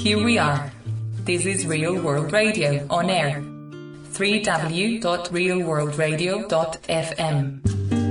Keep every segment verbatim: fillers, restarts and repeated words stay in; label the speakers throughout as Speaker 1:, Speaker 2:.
Speaker 1: Here we are. This is Real World Radio on air. w w w dot real world radio dot f m.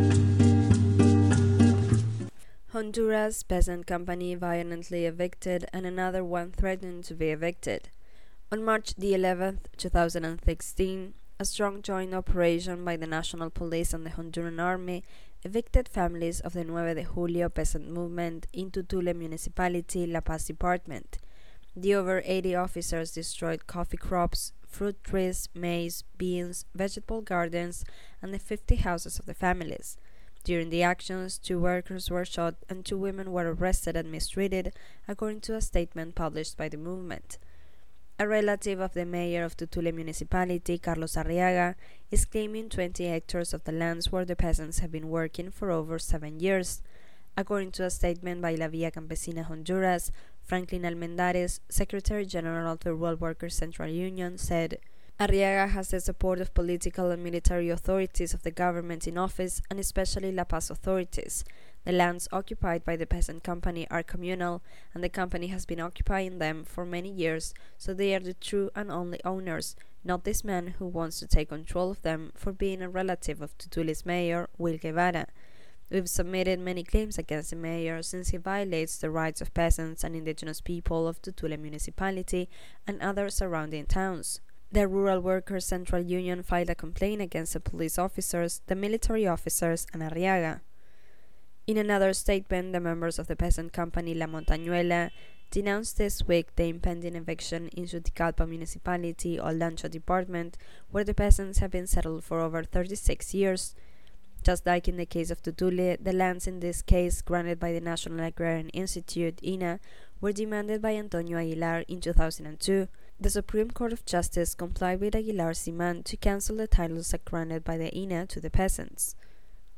Speaker 2: Honduras peasant company violently evicted and another one threatened to be evicted. On March the eleventh, two thousand sixteen, a strong joint operation by the National Police and the Honduran Army evicted families of the nueve de Julio peasant movement into Tule Municipality, La Paz Department. The over eighty officers destroyed coffee crops, fruit trees, maize, beans, vegetable gardens, and the fifty houses of the families. During the actions, two workers were shot and two women were arrested and mistreated, according to a statement published by the movement. A relative of the mayor of Tutule municipality, Carlos Arriaga, is claiming twenty hectares of the lands where the peasants have been working for over seven years. According to a statement by La Villa Campesina Honduras, Franklin Almendares, Secretary General of the Rural Workers Central Union, said, Arriaga has the support of political and military authorities of the government in office and especially La Paz authorities. The lands occupied by the peasant company are communal, and the company has been occupying them for many years, so they are the true and only owners, not this man who wants to take control of them for being a relative of Tutule's mayor, Will Guevara. We've submitted many claims against the mayor since he violates the rights of peasants and indigenous people of Tutule municipality and other surrounding towns. The Rural Workers Central Union filed a complaint against the police officers, the military officers, and Arriaga. In another statement, the members of the peasant company La Montañuela denounced this week the impending eviction in Juticalpa municipality, Olancho department, where the peasants have been settled for over thirty-six years. Just like in the case of Tutule, the lands in this case granted by the National Agrarian Institute, I N A, were demanded by Antonio Aguilar in two thousand two. The Supreme Court of Justice complied with Aguilar's demand to cancel the titles granted by the I N A to the peasants.